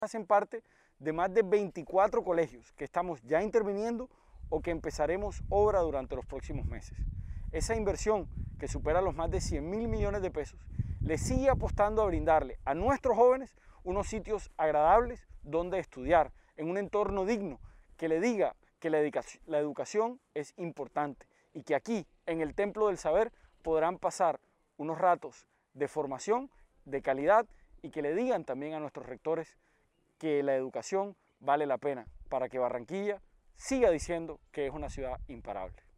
hacen parte de más de 24 colegios que estamos ya interviniendo o que empezaremos obra durante los próximos meses. Esa inversión, que supera los más de 100.000 millones de pesos, le sigue apostando a brindarle a nuestros jóvenes unos sitios agradables donde estudiar, en un entorno digno, que le diga que la educación es importante y que aquí, en el Templo del Saber, podrán pasar unos ratos de formación, de calidad, y que le digan también a nuestros rectores que la educación vale la pena para que Barranquilla siga diciendo que es una ciudad imparable.